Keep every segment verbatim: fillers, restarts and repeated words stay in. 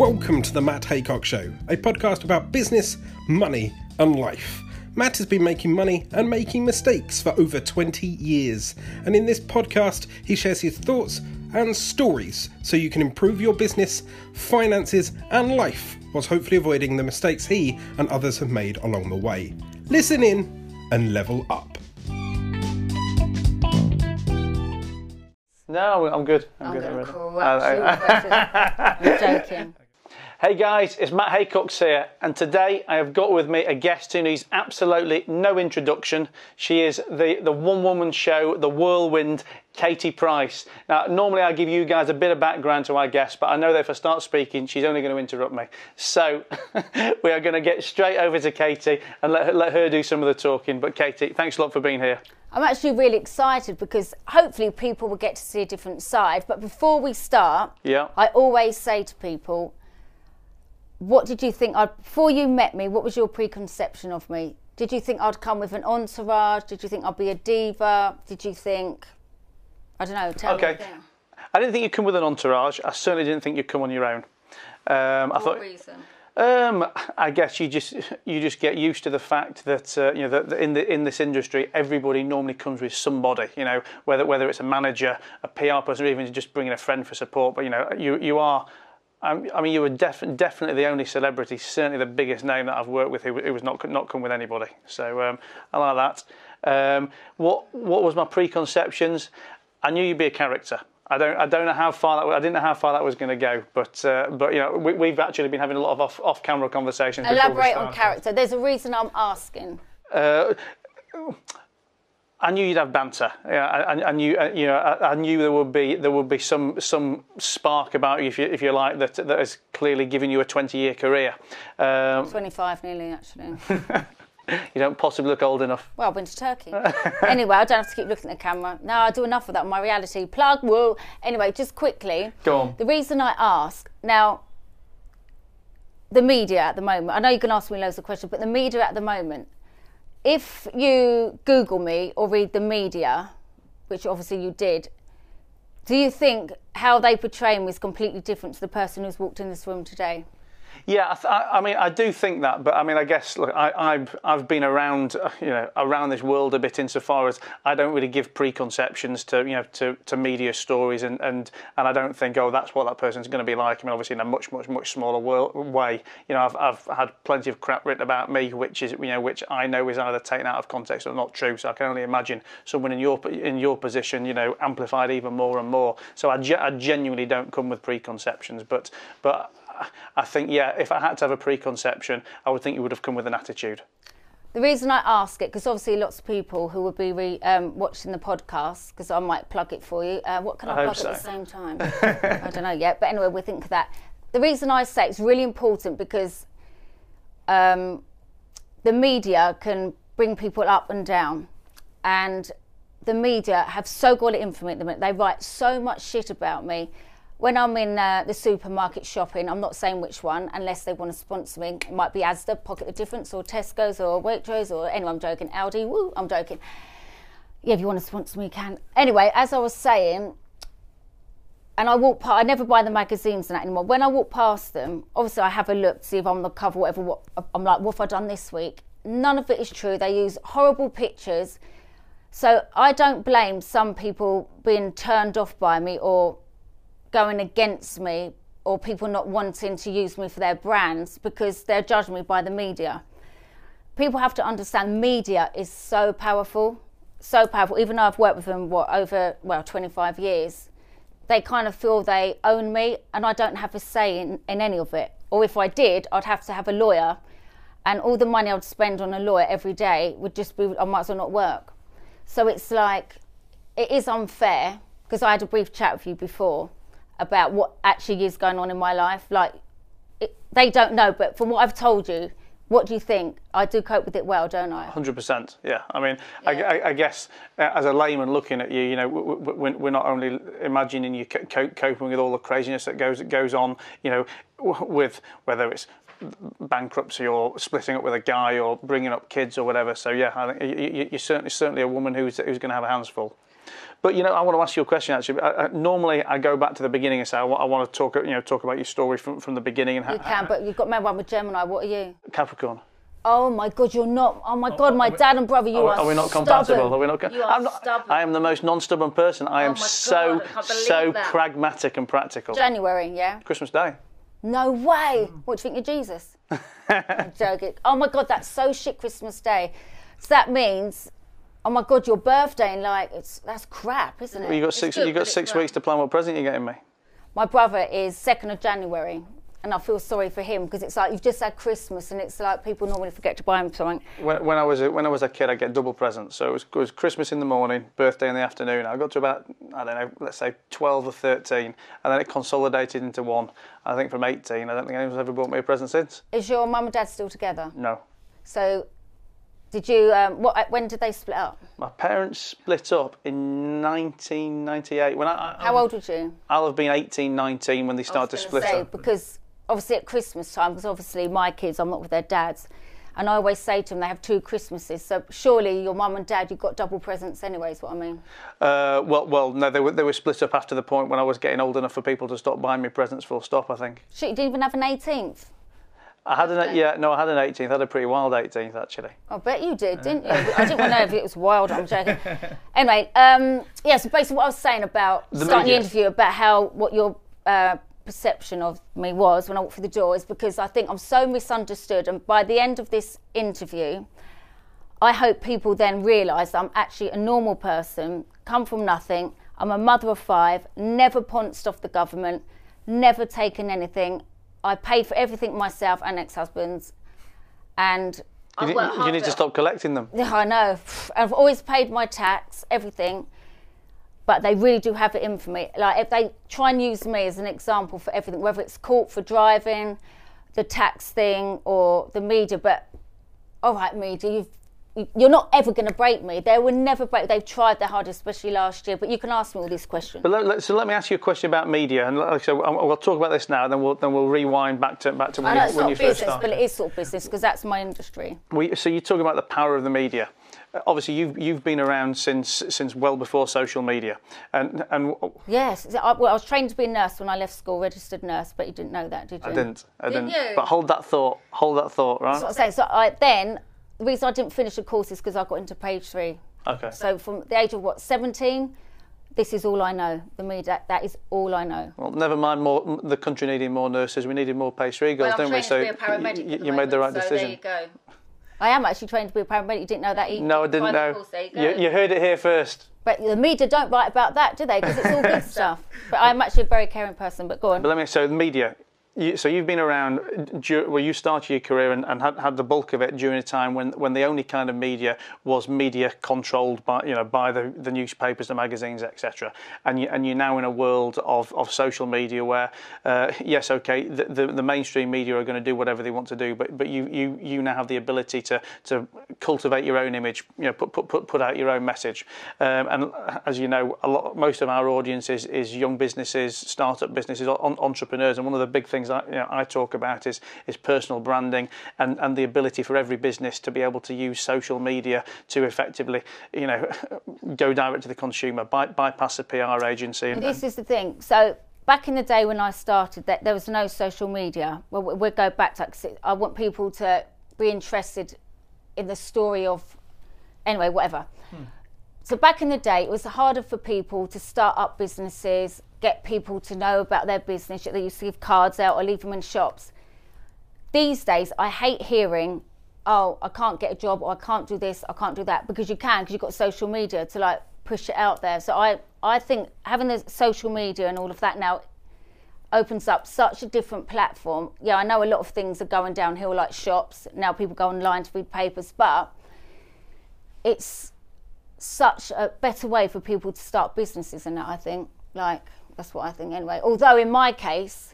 Welcome to the Matt Haycock Show, a podcast about business, money and life. Matt has been making money and making mistakes for over twenty years, and in this podcast he shares his thoughts and stories so you can improve your business, finances and life, whilst hopefully avoiding the mistakes he and others have made along the way. Listen in and level up. No, I'm good. I'm, I'm good. going I'm to ready. call that I'm joking. Hey guys, it's Matt Haycock here, and today I have got with me a guest who needs absolutely no introduction. She is the, the one-woman show, the whirlwind, Katie Price. Now, normally I give you guys a bit of background to our guest, but I know that if I start speaking, she's only going to interrupt me. So we are going to get straight over to Katie and let her, let her do some of the talking. But Katie, thanks a lot for being here. I'm actually really excited because hopefully people will get to see a different side. But before we start, yeah. I always say to people, what did you think, I'd, before you met me, what was your preconception of me? Did you think I'd come with an entourage? Did you think I'd be a diva? Did you think, I don't know, tell okay. me. I didn't think you'd come with an entourage. I certainly didn't think you'd come on your own. Um, what I thought, reason? Um, I guess you just you just get used to the fact that uh, you know that in the in this industry everybody normally comes with somebody, you know, whether whether it's a manager, a P R person, or even just bringing a friend for support. But you know, you you are. I mean, you were def definitely the only celebrity, certainly the biggest name that I've worked with who, who was not not come with anybody. So um, I like that. Um, what what was my preconceptions? I knew you'd be a character. I don't I don't know how far that I didn't know how far that was going to go, but uh, but you know we, we've actually been having a lot of off off camera conversations. Elaborate on character. There's a reason I'm asking. Uh, I knew you'd have banter. Yeah, I, I knew, you know, I, I knew there would be there would be some some spark about you, if you if you like, that that has clearly given you a twenty year career. Um, twenty-five nearly, actually. You don't possibly look old enough. Well, I've been to Turkey. Anyway, I don't have to keep looking at the camera. No, I do enough of that on my reality. Plug, woo. Anyway, just quickly. Go on. The reason I ask, now, the media at the moment, I know you can ask me loads of questions, but the media at the moment, if you Google me or read the media, which obviously you did, do you think how they portray me is completely different to the person who's walked in this room today? Yeah, I, I mean, I do think that, but I mean, I guess look, I, I've I've been around, you know, around this world a bit insofar as I don't really give preconceptions to, you know, to, to media stories, and, and and I don't think, oh, that's what that person's going to be like. I mean, obviously in a much much much smaller world, way. You know, I've I've had plenty of crap written about me, which is you know, which I know is either taken out of context or not true. So I can only imagine someone in your in your position, you know, amplified even more and more. So I, ge I genuinely don't come with preconceptions, but but. I think, yeah, if I had to have a preconception, I would think you would have come with an attitude. The reason I ask it, because obviously lots of people who will be re, um, watching the podcast, because I might plug it for you. Uh, what can I, I plug so. at the same time? I don't know yet, but anyway, we'll think of that. The reason I say it's really important because um, the media can bring people up and down, and the media have so got it in for me at the minute. They write so much shit about me. When I'm in uh, the supermarket shopping, I'm not saying which one, unless they want to sponsor me. It might be Asda, Pocket the Difference, or Tesco's, or Waitrose, or anyway, I'm joking. Aldi, woo, I'm joking. Yeah, if you want to sponsor me, you can. Anyway, as I was saying, and I walk past, I never buy the magazines and that anymore. When I walk past them, obviously I have a look to see if I'm on the cover, whatever. What, I'm like, what have I done this week? None of it is true. They use horrible pictures. So I don't blame some people being turned off by me or going against me, or people not wanting to use me for their brands because they're judging me by the media. People have to understand media is so powerful, so powerful. Even though I've worked with them, what, over, well, twenty-five years, they kind of feel they own me and I don't have a say in, in any of it. Or if I did, I'd have to have a lawyer, and all the money I'd spend on a lawyer every day would just be, I might as well not work. So it's like, it is unfair, because I had a brief chat with you before about what actually is going on in my life. Like, it, they don't know, but from what I've told you, what do you think? I do cope with it well, don't I? one hundred percent, yeah. I mean, yeah. I, I, I guess uh, as a layman looking at you, you know, we're, we're not only imagining you co coping with all the craziness that goes that goes on, you know, with whether it's bankruptcy or splitting up with a guy or bringing up kids or whatever. So yeah, I think you, you're certainly certainly a woman who's who's going to have her hands full. But you know, I want to ask you a question. Actually, I, I, normally I go back to the beginning and say I, I want to talk, you know, talk about your story from, from the beginning. And you ha- can, but you've got to remember I'm a Gemini. What are you? Capricorn. Oh my God, you're not. Oh my God, my we, dad and brother, you are. Are we not stubborn. compatible? Are we not? You are I'm not, stubborn. I am the most non-stubborn person. I am oh so God, I so that. pragmatic and practical. January, yeah. Christmas Day. No way. What do you think you're Jesus? I'm joking. Oh my God, that's so shit. Christmas Day. So that means, oh my God, your birthday and like it's that's crap, isn't it? Well, you got six. You got six weeks to plan what present you're getting me. My brother is second of January. And I feel sorry for him because it's like you've just had Christmas and it's like people normally forget to buy him something. When, when I was a, when I was a kid, I get double presents. So it was, it was Christmas in the morning, birthday in the afternoon. I got to about, I don't know, let's say twelve or thirteen, and then it consolidated into one. I think from eighteen. I don't think anyone's ever bought me a present since. Is your mum and dad still together? No. So, did you? Um, what? When did they split up? My parents split up in nineteen ninety-eight. When I, I how old were you? I'll have been eighteen, nineteen when they started to split say, up. Because obviously at Christmas time, because obviously my kids, I'm not with their dads, and I always say to them they have two Christmases. So surely your mum and dad, you've got double presents anyway. Is what I mean. Uh, well, well, no, they were they were split up after the point when I was getting old enough for people to stop buying me presents. Full stop. I think. Shit, you didn't even have an eighteenth. I had an yeah no I had an eighteenth. I had a pretty wild eighteenth actually. I bet you did, didn't you? I didn't want to know if it was wild. I'm joking. Anyway, um, yeah. So basically, what I was saying about the starting media. the interview about how what your uh, perception of me was when I walked through the door is because I think I'm so misunderstood, and by the end of this interview, I hope people then realise that I'm actually a normal person, come from nothing. I'm a mother of five, never pounced off the government, never taken anything. I pay for everything myself and ex-husbands, and you, need, you need to stop collecting them. Yeah, I know. I've always paid my tax, everything, but they really do have it in for me. Like if they try and use me as an example for everything, whether it's court for driving, the tax thing, or the media. But all right, media, you've you're not ever going to break me. They will never break. They've tried their hardest, especially last year. But you can ask me all these questions. But let, let, so let me ask you a question about media, and like, so we'll talk about this now, and then we'll then we'll rewind back to back to when I know you, it's when not you business, first started. but it is sort of business because that's my industry. We, so you're talking about the power of the media. Obviously, you've you've been around since since well before social media, and and yes, I, well, I was trained to be a nurse when I left school, registered nurse, but you didn't know that, did you? I didn't. I didn't. didn't. You? But hold that thought. Hold that thought, right? That's what I'm saying. So I then. The reason I didn't finish the course is because I got into page three. Okay. So from the age of, what, seventeen, this is all I know. The media, that, that is all I know. Well, never mind more. The country needed more nurses. We needed more page three girls, well, don't we? So to be a paramedic you, the you moment, made the right so decision. There you go. I am actually trained to be a paramedic. You didn't know that either. No, I didn't know. Course, there you, go. You, you heard it here first. But the media don't write about that, do they? Because it's all good stuff. But I'm actually a very caring person, but go on. But let me, so the media, you, so you've been around, well, you started your career and, and had, had the bulk of it during a time when, when the only kind of media was media controlled by, you know, by the, the newspapers, the magazines, et cetera. And, you, and you're now in a world of, of social media where, uh, yes, okay, the, the, the mainstream media are going to do whatever they want to do, but, but you, you, you now have the ability to, to cultivate your own image, you know, put, put, put, put out your own message. Um, and as you know, a lot, most of our audience is, is young businesses, startup businesses, on, entrepreneurs, and one of the big things I, you know, I talk about is is personal branding and, and the ability for every business to be able to use social media to effectively, you know, go direct to the consumer, by, bypass a P R agency. And, this is the thing. So back in the day when I started, that there was no social media. Well, we'll go back to. I want people to be interested in the story of, anyway, whatever. Hmm. So back in the day, it was harder for people to start up businesses, get people to know about their business. They used to give cards out or leave them in shops. These days, I hate hearing, oh, I can't get a job, or I can't do this, I can't do that, because you can, because you've got social media to like push it out there. So I, I think having the social media and all of that now opens up such a different platform. Yeah, I know a lot of things are going downhill, like shops. Now people go online to read papers, but it's such a better way for people to start businesses in that, I think. Like, that's what I think anyway. Although in my case,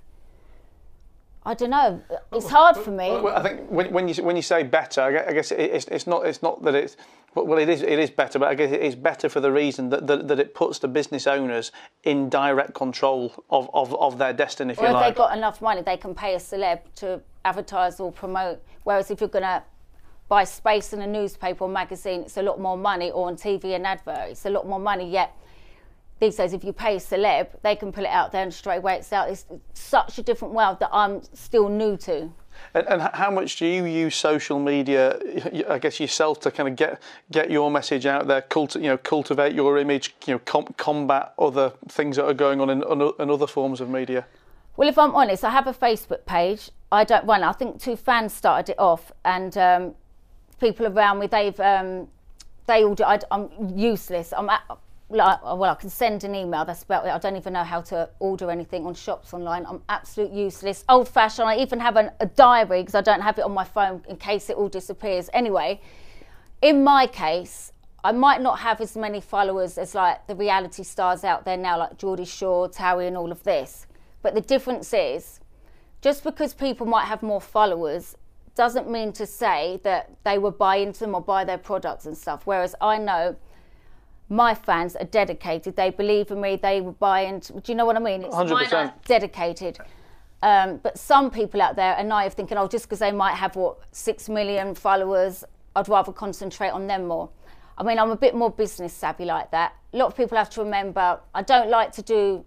I don't know, it's hard for me. Well, I think when, when you when you say better, I guess it's it's not it's not that it's well it is it is better, but I guess it is better for the reason that that, that it puts the business owners in direct control of, of, of their destiny. If or you if like. they've got enough money, they can pay a celeb to advertise or promote. Whereas if you're going to buy space in a newspaper or magazine, it's a lot more money, or on T V and advert, it's a lot more money. Yet these days, if you pay a celeb, they can pull it out there and straight away it's out. It's such a different world that I'm still new to. And, and how much do you use social media, I guess yourself, to kind of get get your message out there, culti- you know, cultivate your image, you know, com- combat other things that are going on in, in other forms of media? Well, if I'm honest, I have a Facebook page. I don't run it. I think two fans started it off, and um, people around me, they've um, they all do. I, I'm useless. I'm at, like, well, I can send an email. That's about it. I don't even know how to order anything on shops online. I'm absolute useless. Old-fashioned. I even have an, a diary because I don't have it on my phone in case it all disappears. Anyway, in my case, I might not have as many followers as like the reality stars out there now, like Geordie Shore, Towie, and all of this. But the difference is, just because people might have more followers doesn't mean to say that they will buy into them or buy their products and stuff. Whereas I know my fans are dedicated. They believe in me. They will buy into. Do you know what I mean? It's one hundred percent dedicated. Um, but some people out there are naive, thinking, oh, just because they might have what six million followers, I'd rather concentrate on them more. I mean, I'm a bit more business savvy like that. A lot of people have to remember, I don't like to do.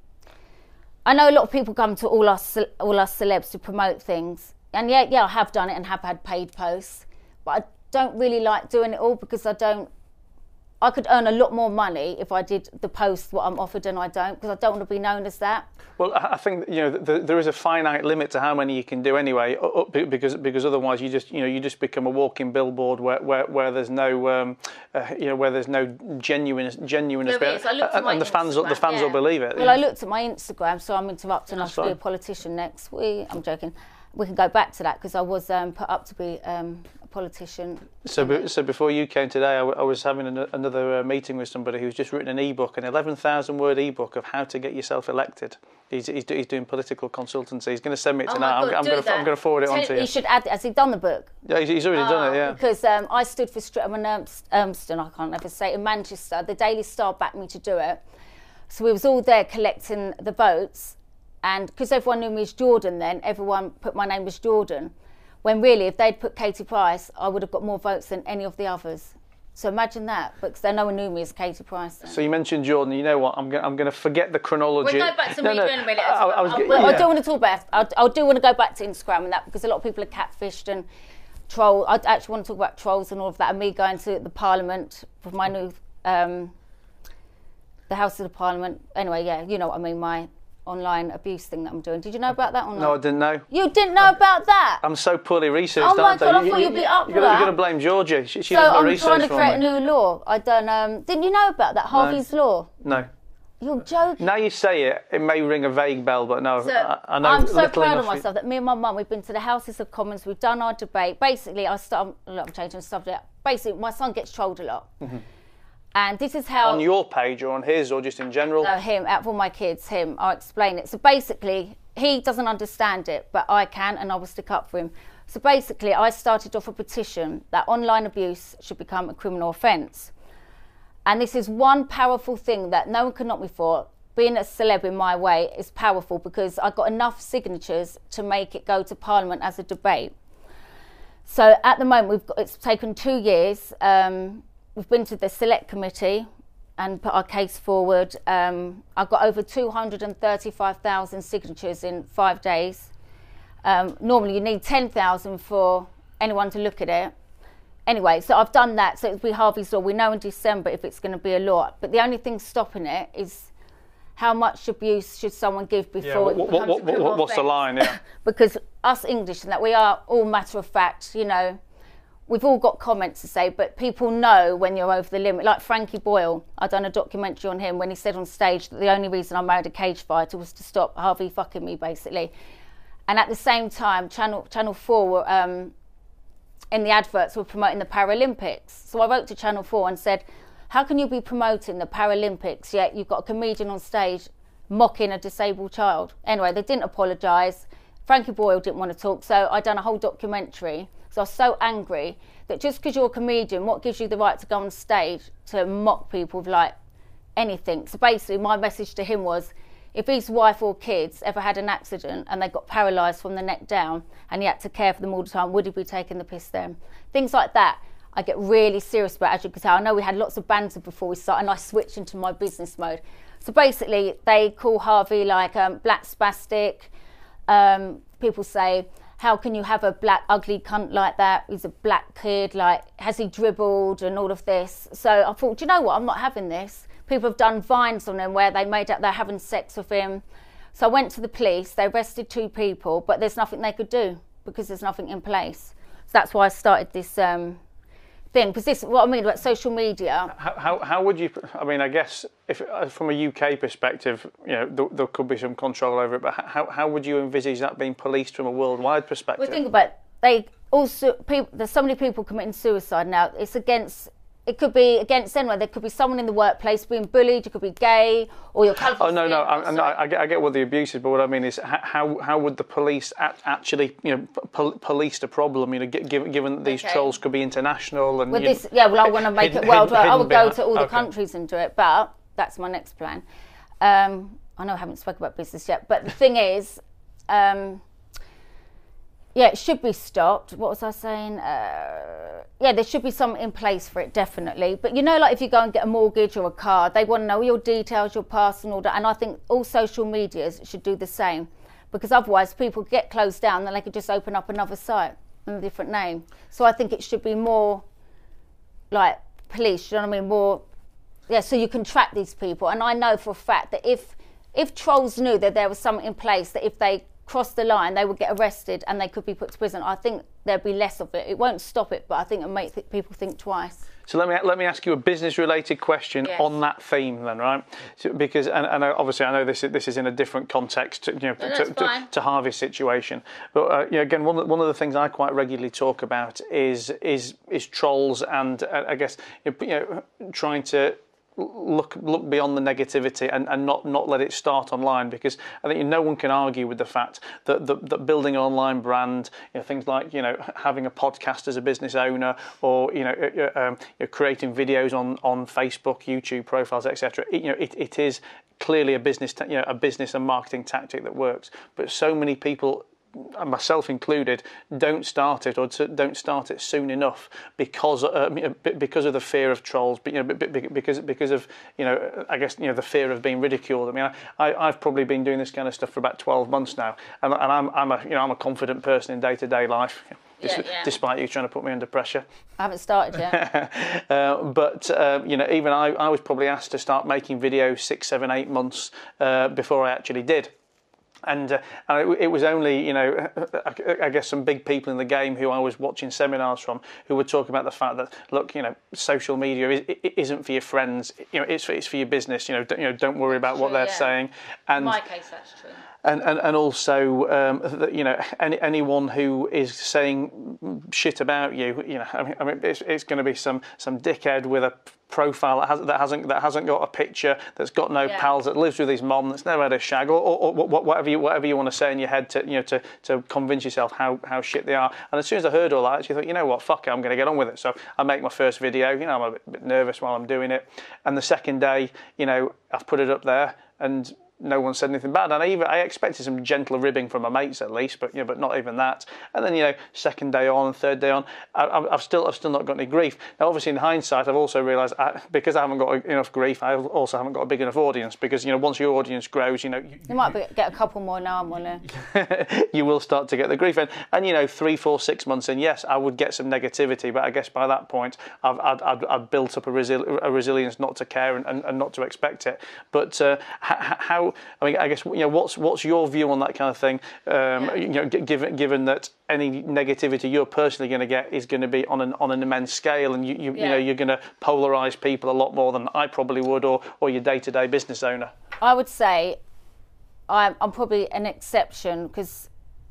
I know a lot of people come to all us all us celebs to promote things, and yeah, yeah, I have done it and have had paid posts, but I don't really like doing it all because I don't. I could earn a lot more money if I did the post what I'm offered, and I don't, because I don't want to be known as that. Well, I think you know the, there is a finite limit to how many you can do anyway, because because otherwise you just you know you just become a walking billboard where where, where there's no um, uh, you know where there's no genuine genuineness, no, and, and the fans the fans yeah. will believe it. Well, yeah. I looked at my Instagram, so I'm interrupting. I should be a politician next week. I'm joking. We can go back to that because I was um, put up to be um, a politician. So, be, so before you came today, I, w- I was having an, another uh, meeting with somebody who's just written an ebook, an eleven thousand word ebook of how to get yourself elected. He's, he's, he's doing political consultancy. He's going to send me it tonight. Oh God, I'm, I'm going to I'm going to forward it on to you. You should add. Has he done the book? Yeah, he's, he's already oh, done it. Yeah. Because um, I stood for Streatham and Urmston. I can't ever say in Manchester. The Daily Star backed me to do it. So we was all there collecting the votes. And because everyone knew me as Jordan then, everyone put my name as Jordan. When really, if they'd put Katie Price, I would have got more votes than any of the others. So imagine that, because then no one knew me as Katie Price then. So you mentioned Jordan. You know what? I'm going I'm to forget the chronology. We'll go back to no, media no, in a minute. I, I, was, I, yeah. I do want to talk about I, I do want to go back to Instagram and that, because a lot of people are catfished and troll. I actually want to talk about trolls and all of that, and me going to the Parliament with my new, um, the House of the Parliament. Anyway, yeah, you know what I mean, my online abuse thing that I'm doing. Did you know about that or not? No, I didn't know. You didn't know about that? I'm so poorly researched, oh my aren't God, I? I thought you, you'd be up for you're that. You're going to blame Georgie. She, she so does my I'm research trying to create me. a new law. I don't. Um, didn't you know about that Harvey's no. law? No. You're joking. Now you say it, it may ring a vague bell, but no, so I, I know I'm so proud enough. of myself that me and my mum, we've been to the Houses of Commons, we've done our debate. Basically, I start. Look, I'm changing the subject. Basically, my son gets trolled a lot. Mm-hmm. And this is how... On your page or on his or just in general? No, him, out of all my kids, him. I'll explain it. So basically, he doesn't understand it, but I can, and I will stick up for him. So basically, I started off a petition that online abuse should become a criminal offence. And this is one powerful thing that no one can knock me for. Being a celeb in my way is powerful because I got enough signatures to make it go to Parliament as a debate. So at the moment, we've got, it's taken two years. Um, We've been to the select committee and put our case forward. Um, I've got over two hundred thirty-five thousand signatures in five days. Um, normally you need ten thousand for anyone to look at it. Anyway, so I've done that. So it'll be Harvey's Law. We know in December if it's going to be a law. But the only thing stopping it is how much abuse should someone give before yeah, what, it becomes what, what, what, What's the line, yeah? Because us English and that, we are all matter of fact, you know. We've all got comments to say, but people know when you're over the limit. Like Frankie Boyle, I've done a documentary on him when he said on stage that the only reason I married a cage fighter was to stop Harvey fucking me, basically. And at the same time, Channel Channel four were, um, in the adverts, were promoting the Paralympics. So I wrote to Channel four and said, how can you be promoting the Paralympics yet you've got a comedian on stage mocking a disabled child? Anyway, they didn't apologise. Frankie Boyle didn't want to talk, so I done a whole documentary. So I was so angry that just because you're a comedian, what gives you the right to go on stage to mock people with like anything? So basically my message to him was, if his wife or kids ever had an accident and they got paralysed from the neck down and he had to care for them all the time, would he be taking the piss then? Things like that I get really serious about, as you can tell. I know we had lots of banter before we started and I switched into my business mode. So basically, they call Harvey like um, black spastic. Um, people say, how can you have a black ugly cunt like that? He's a black kid, like, has he dribbled and all of this? So I thought, do you know what, I'm not having this. People have done vines on him where they made out they're having sex with him. So I went to the police, they arrested two people, but there's nothing they could do because there's nothing in place. So that's why I started this um, thing, because this is what I mean about social media. How, how, how would you, I mean, I guess if from a U K perspective, you know, there, there could be some control over it, but how, how would you envisage that being policed from a worldwide perspective? Well, think about it. They also, people, there's so many people committing suicide now. It's against, it could be against anyone. There could be someone in the workplace being bullied, you could be gay, or your country. Oh, no, no, I, no I, get, I get what the abuse is, but what I mean is how how would the police actually, you know, pol- police the problem, you know, given, given that these okay. trolls could be international and... Well, this, yeah, well, I want to make hidden, it worldwide. I would go behind. to all the okay. countries and do it, but that's my next plan. Um, I know I haven't spoken about business yet, but the thing is... Um, Yeah, it should be stopped. What was I saying? Uh, yeah, there should be something in place for it, definitely. But you know, like if you go and get a mortgage or a car, they want to know all your details, your past and all that. And I think all social medias should do the same, because otherwise people get closed down and they could just open up another site and a different name. So I think it should be more like police, you know what I mean? More, yeah, so you can track these people. And I know for a fact that if if trolls knew that there was something in place, that if they cross the line, they would get arrested and they could be put to prison, I think there'd be less of it. It won't stop it, but I think it'll make th- people think twice. So let me let me ask you a business-related question yes. on that theme, then, right? So, because and, and obviously I know this is, this is in a different context, to, you know, no, to, to, to Harvey's situation. But uh, you know, again, one of, one of the things I quite regularly talk about is is is trolls, and uh, I guess you know, trying to look look beyond the negativity and, and not, not let it start online, because I think no one can argue with the fact that, that, that building an online brand, you know, things like, you know, having a podcast as a business owner, or you know, um, you know creating videos on, on Facebook, YouTube profiles, et cetera. You know, it, it is clearly a business you know a business and marketing tactic that works. But so many people, myself included, don't start it or to, don't start it soon enough because uh, because of the fear of trolls, you know, because because of you know I guess you know the fear of being ridiculed. I mean, I, I've probably been doing this kind of stuff for about twelve months now, and, and I'm I'm a you know I'm a confident person in day to day life. Yeah, yeah. Despite you trying to put me under pressure. I haven't started yet. uh, but, uh, you know, even I, I was probably asked to start making videos six, seven, eight months uh, before I actually did. And, uh, and it, it was only, you know, I, I guess some big people in the game who I was watching seminars from who would talk about the fact that, look, you know, social media is, it isn't for your friends, you know, it's for, it's for your business, you know, don't, you know, don't worry about true, what they're yeah. saying. And, in my case, that's true. And, and and also, um, that, you know, any, anyone who is saying shit about you, you know, I mean, I mean it's, it's going to be some, some dickhead with a profile that, has, that hasn't that hasn't got a picture, that's got no yeah. pals, that lives with his mom, that's never had a shag, or, or, or whatever you whatever you want to say in your head to you know to, to convince yourself how, how shit they are. And as soon as I heard all that, I actually thought, you know what, fuck it, I'm going to get on with it. So I make my first video. You know, I'm a bit, bit nervous while I'm doing it, and the second day, you know, I've put it up there and no one said anything bad, and I even I expected some gentler ribbing from my mates at least, but you know, but not even that. And then you know, second day on, third day on, I, I've still I've still not got any grief. Now, obviously, in hindsight, I've also realised I, because I haven't got enough grief, I also haven't got a big enough audience. Because you know, once your audience grows, you know, you, you might be, get a couple more now. I'm on it. You will start to get the grief, and and you know, three, four, six months in, yes, I would get some negativity, but I guess by that point, I've I'd, I'd, I'd built up a, resi- a resilience not to care and, and, and not to expect it. But uh, how I mean, I guess. You know, what's what's your view on that kind of thing? Um, yeah. You know, given given that any negativity you're personally going to get is going to be on an on an immense scale, and you you, yeah. you know you're going to polarise people a lot more than I probably would, or or your day to day business owner. I would say I'm I'm probably an exception, because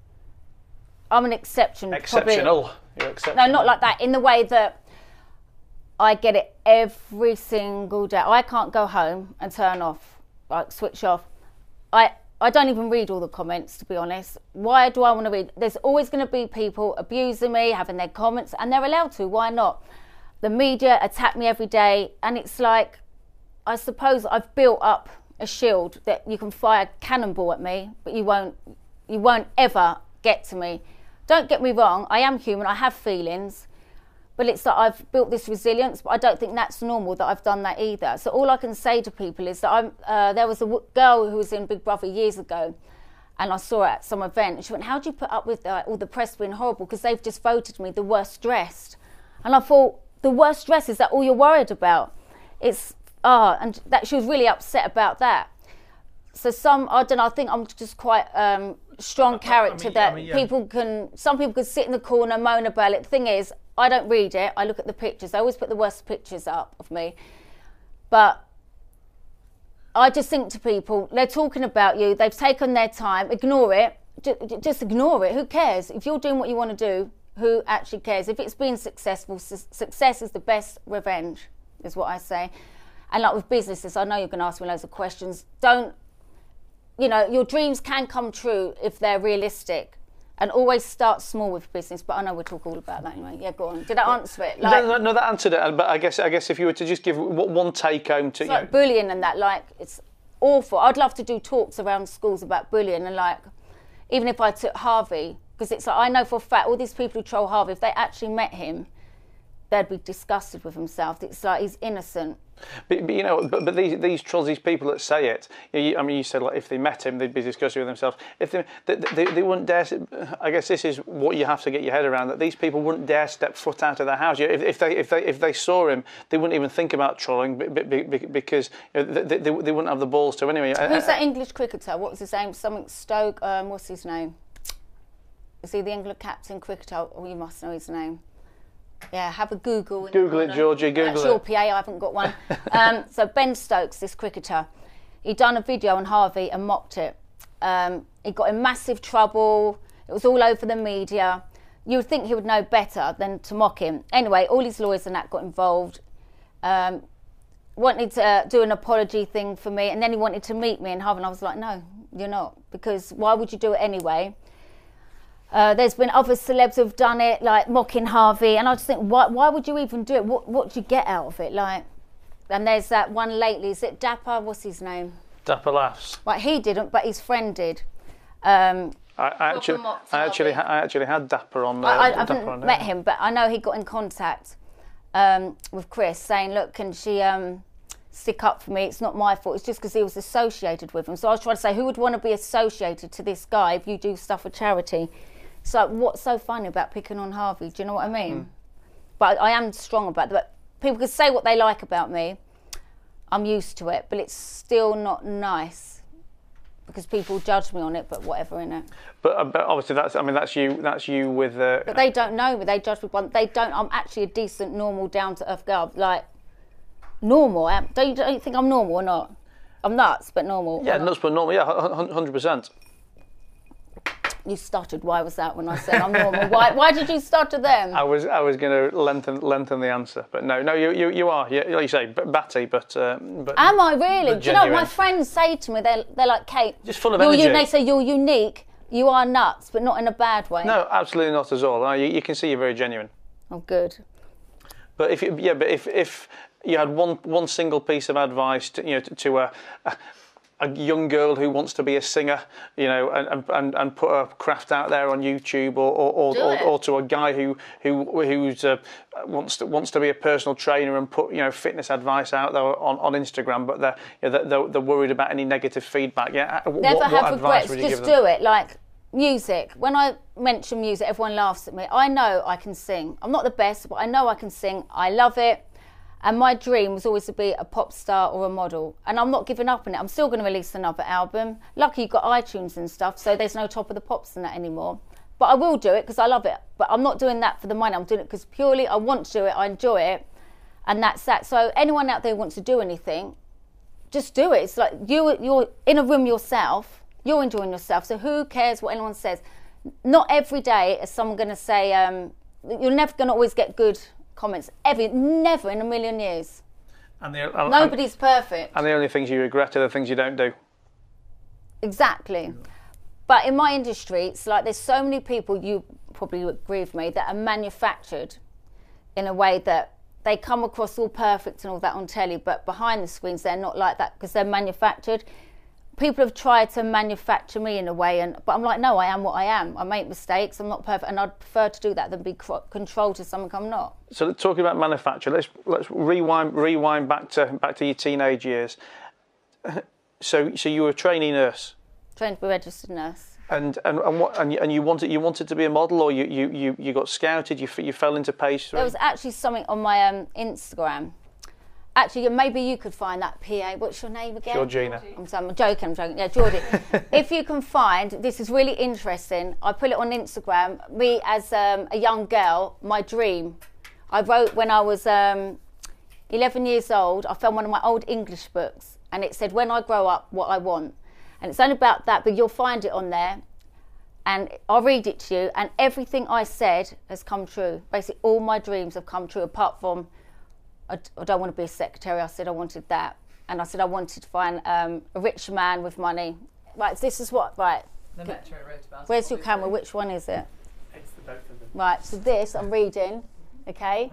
I'm an exception. Exceptional. Probably, you're exceptional. No, not like that. In the way that I get it every single day. I can't go home and turn off, like switch off. I, I don't even read all the comments, to be honest. Why do I want to read? There's always going to be people abusing me, having their comments, and they're allowed to. Why not? The media attack me every day, and it's like, I suppose I've built up a shield that you can fire a cannonball at me, but you won't, you won't ever get to me. Don't get me wrong, I am human, I have feelings, But it's that I've built this resilience, but I don't think that's normal that I've done that either. So all I can say to people is that I'm, uh, there was a w- girl who was in Big Brother years ago, and I saw her at some event, and she went, how do you put up with uh, all the press being horrible? Because they've just voted me the worst dressed. And I thought, the worst dress, is that all you're worried about? It's, ah, oh, and that she was really upset about that. So some, I don't know, I think I'm just quite um, strong character I mean, that I mean, yeah. people can, some people can sit in the corner, moan about it. The thing is, I don't read it, I look at the pictures. I always put the worst pictures up of me. But I just think to people, they're talking about you, they've taken their time, ignore it, just ignore it, who cares? If you're doing what you want to do, who actually cares? If it's been successful, su- success is the best revenge, is what I say. And like with businesses, I know you're going to ask me loads of questions. Don't, you know, your dreams can come true if they're realistic. And always start small with business, but I know we'll talk all about that anyway. Yeah, go on. Did I answer it? Like, no, no, that answered it. But I guess, I guess if you were to just give one take home to, it's you like know, bullying and that, like it's awful. I'd love to do talks around schools about bullying, and like, even if I took Harvey, because it's like I know for a fact all these people who troll Harvey, if they actually met him, they'd be disgusted with himself. It's like he's innocent. But, but you know, but, but these these trolls, these people that say it, you, I mean, you said like if they met him, they'd be disgusted with themselves. If they they, they, they wouldn't dare. I guess this is what you have to get your head around, that these people wouldn't dare step foot out of their house. If, if they if they if they saw him, they wouldn't even think about trolling because you know, they, they they wouldn't have the balls to anyway. Who's that English cricketer? What was his name? Something Stoke. Um, what's his name? Is he the England captain cricketer? Oh, you must know his name. Yeah, have a Google. Google it, Georgie, Google That's it. your P A, I haven't got one. um, so Ben Stokes, this cricketer, he'd done a video on Harvey and mocked it. Um, he got in massive trouble. It was all over the media. You would think he would know better than to mock him. Anyway, all his lawyers and that got involved. Um, wanted to uh, do an apology thing for me, and then he wanted to meet me in Harvey, and I was like, no, you're not, because why would you do it anyway? Uh, there's been other celebs who've done it, like mocking Harvey, and I just think, why, why would you even do it? What, what do you get out of it? Like, and there's that one lately. Is it Dapper? What's his name? Dapper Laughs. Right, he didn't, but his friend did. Um, I, I actually, I actually, I actually had Dapper on. Uh, I, I Dapper haven't on met him, but I know he got in contact um, with Chris, saying, "Look, can she um, stick up for me? It's not my fault. It's just because he was associated with him." So I was trying to say, who would want to be associated to this guy if you do stuff for charity? So what's so funny about picking on Harvey? Do you know what I mean? Mm. But I am strong about that. People can say what they like about me. I'm used to it, but it's still not nice because people judge me on it. But whatever, innit? But, uh, but obviously, that's I mean, that's you. That's you with. Uh, but they don't know me. They judge me. They don't. I'm actually a decent, normal, down to earth girl. Like normal. Don't you, don't you think I'm normal or not? I'm nuts, but normal. Yeah, nuts, but normal. Yeah, one hundred percent. You stuttered. Why was that when I said I'm normal? Why? Why did you stutter then? I was I was going to lengthen lengthen the answer, but no, no, you you, you are. You, like you say, batty, but, uh, but. Am I really? Do you know what my friends say to me? They're they're like, Kate, just full of you're, energy. You, they say you're unique. You are nuts, but not in a bad way. No, absolutely not at all. You, you can see you're very genuine. Oh, good. But if you, yeah, but if if you had one one single piece of advice to you know to, to a, a a young girl who wants to be a singer, you know, and and, and put her craft out there on YouTube, or or, or, or, or to a guy who who who's uh, wants to wants to be a personal trainer and put you know fitness advice out there on, on Instagram, but they're, you know, they're they're worried about any negative feedback. Yeah, never what, have what regrets. Would you Just give them? do it. Like music. When I mention music, everyone laughs at me. I know I can sing. I'm not the best, but I know I can sing. I love it. And my dream was always to be a pop star or a model. And I'm not giving up on it. I'm still going to release another album. Lucky you've got iTunes and stuff, so there's no Top of the Pops and that anymore. But I will do it because I love it. But I'm not doing that for the money. I'm doing it because purely I want to do it. I enjoy it. And that's that. So anyone out there who wants to do anything, just do it. It's like you, you're in a room yourself. You're enjoying yourself. So who cares what anyone says? Not every day is someone going to say, um, you're never going to always get good comments. Every, never in a million years. And the, uh, Nobody's and, perfect. And the only things you regret are the things you don't do. Exactly. But in my industry, it's like there's so many people, you probably agree with me, that are manufactured in a way that they come across all perfect and all that on telly, but behind the screens they're not like that because they're manufactured. people have tried to manufacture me in a way, and but I'm like, no, I am what I am. I make mistakes. I'm not perfect, and I'd prefer to do that than be controlled to something I'm not. So talking about manufacture, let's let's rewind rewind back to back to your teenage years. So so you were a trainee nurse. Trained to be a registered nurse. And and and what and you, and you wanted you wanted to be a model, or you you you, you got scouted, you you fell into page three? There was actually something on my um, Instagram. Actually, maybe you could find that P A. What's your name again? Georgina. I'm, I'm joking, I'm joking. Yeah, Geordie. If you can find, this is really interesting. I put it on Instagram. Me as um, a young girl, my dream. I wrote when I was um, eleven years old. I found one of my old English books, and it said, "When I grow up, what I want." And it's only about that, but you'll find it on there. And I'll read it to you. And everything I said has come true. Basically, all my dreams have come true, apart from I don't want to be a secretary. I said I wanted that. And I said I wanted to find um, a rich man with money. Right, this is what, right. The Metro wrote about. Where's your camera? Which one is it? It's the both of them. Right, so this I'm reading, okay?